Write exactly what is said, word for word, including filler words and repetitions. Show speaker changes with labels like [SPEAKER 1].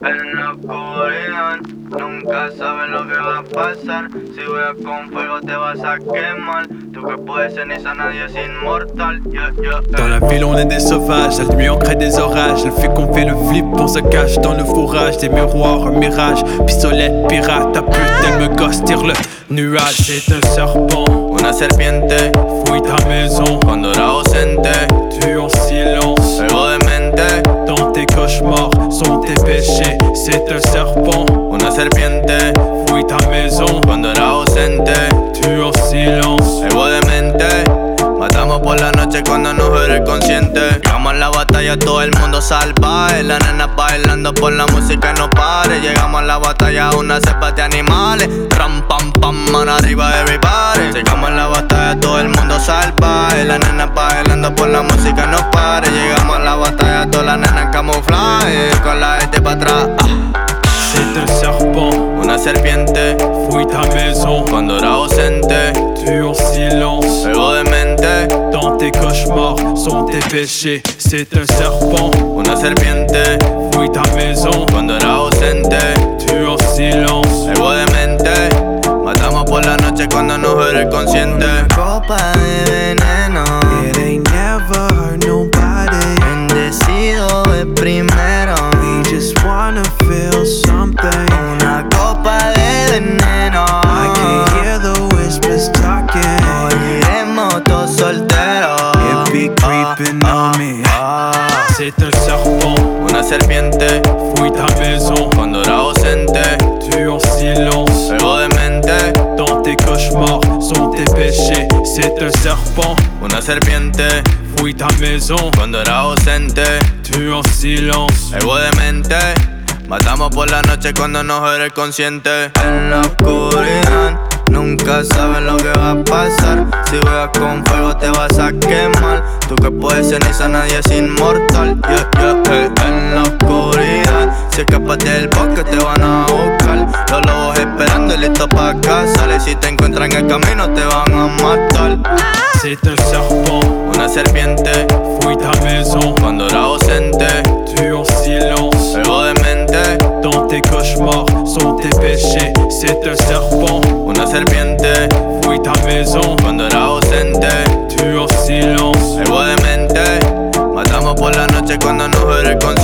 [SPEAKER 1] En la oscuridad, nunca sabes lo que va a pasar. Si juegas con fuego te vas a quemar. Tu cuerpo de ceniza, nadie es inmortal. Yeah, yeah, yeah.
[SPEAKER 2] Dans la ville on est des sauvages, la nuit on crée des orages. Elle fait qu'on fait le flip, on se cache dans le fourrage. Des miroirs, un mirage, pistolet, pirate. Ta pute, elle me gosse, tire le nuage. C'est un serpent,
[SPEAKER 1] una serpiente,
[SPEAKER 2] fouille ta maison.
[SPEAKER 1] cuando era ausente,
[SPEAKER 2] Tu en silence,
[SPEAKER 1] algo de mente,
[SPEAKER 2] dans tes cauchemars sont tes péchés. C'est un serpent,
[SPEAKER 1] una serpiente,
[SPEAKER 2] fouille ta maison.
[SPEAKER 1] cuando era ausente,
[SPEAKER 2] Tu en silence,
[SPEAKER 1] algo de mente. Matamos por la noche cuando nos era el consciente. Llegamos a la batalla, todo el mundo salvaje. La nena bailando por la música y no pare. Llegamos a la batalla, una cepa de animales. Ram, pam, pam, mano arriba, everybody. Llegamos a la batalla, todo el mundo salvaje. La nena bailando por la música y no pare. Llegamos a la batalla, todas las nenas en camuflaje. Con la gente para atrás. Ah.
[SPEAKER 2] c'est un serpent,
[SPEAKER 1] Una serpiente,
[SPEAKER 2] fouille ta maison.
[SPEAKER 1] cuando era ausente.
[SPEAKER 2] Tu en silence,
[SPEAKER 1] Algo de mente,
[SPEAKER 2] dans tes cauchemars sont tes péchés. C'est un serpent,
[SPEAKER 1] una serpiente,
[SPEAKER 2] fouille ta maison.
[SPEAKER 1] cuando era ausente.
[SPEAKER 2] Tu en silence,
[SPEAKER 1] Algo de mente, matamos por la noche cuando nos era el consciente. Copa de veneno,
[SPEAKER 3] It ain't never hurt nobody.
[SPEAKER 1] bendecido de primero.
[SPEAKER 3] We just wanna feel something.
[SPEAKER 1] Una copa de veneno,
[SPEAKER 3] I can hear the whispers talking.
[SPEAKER 1] moriremos todos solteros.
[SPEAKER 3] It be creeping on me.
[SPEAKER 1] Ah,
[SPEAKER 2] c'est un serpent,
[SPEAKER 1] una serpiente,
[SPEAKER 2] fouille ta maison.
[SPEAKER 1] cuando era ausente.
[SPEAKER 2] Tu en silence,
[SPEAKER 1] Algo de mente,
[SPEAKER 2] dans tes cauchemars sont tes péchés. C'est un serpent,
[SPEAKER 1] una serpiente,
[SPEAKER 2] fouille ta maison.
[SPEAKER 1] cuando era ausente.
[SPEAKER 2] Tu en silence,
[SPEAKER 1] Algo de mente, matamos por la noche cuando nos era el consciente. En la oscuridad, nunca sabes lo que va a pasar. Si juegas con fuego te vas a quemar. Tu cuerpo de ceniza, nadie es inmortal. Yeah, yeah, hey. En la oscuridad, si escapas del bosque te van a buscar. Los lobos esperando y listos pa' cazar. Y si te encuentran en el camino te van a matar.
[SPEAKER 2] c'est un serpent,
[SPEAKER 1] Una serpiente,
[SPEAKER 2] fouille ta maison.
[SPEAKER 1] cuando era ausente.
[SPEAKER 2] Tu en silence,
[SPEAKER 1] Algo de mente,
[SPEAKER 2] dans tes cauchemars sont tes péchés. C'est un serpent,
[SPEAKER 1] una serpiente,
[SPEAKER 2] fouille ta maison.
[SPEAKER 1] cuando era ausente.
[SPEAKER 2] Tu en silence,
[SPEAKER 1] Algo de mente, matamos por la noche cuando nos era el consciente.